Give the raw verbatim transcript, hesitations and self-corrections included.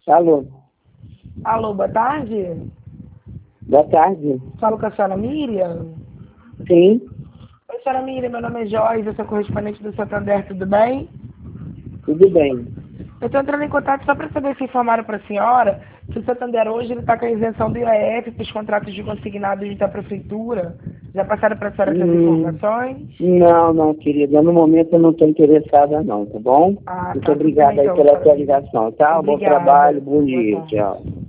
Alô. Alô, boa tarde. Boa tarde. Falo com a senhora Miriam? Sim. Oi, senhora Miriam, meu nome é Joyce, eu sou correspondente do Santander, tudo bem? Tudo bem. Eu estou entrando em contato só para saber se informaram para a senhora que o Santander hoje está com a isenção do I A F para os contratos de consignados da prefeitura. Já passaram para a senhora essas Hum, informações? não, não, querida. No momento eu não estou interessada, não, tá bom? Ah, Muito tá, tudo bem obrigada aí então, pela senhora sua Miriam. ligação, tá? Bom Obrigada. trabalho, bom Boa dia. tarde. Tchau.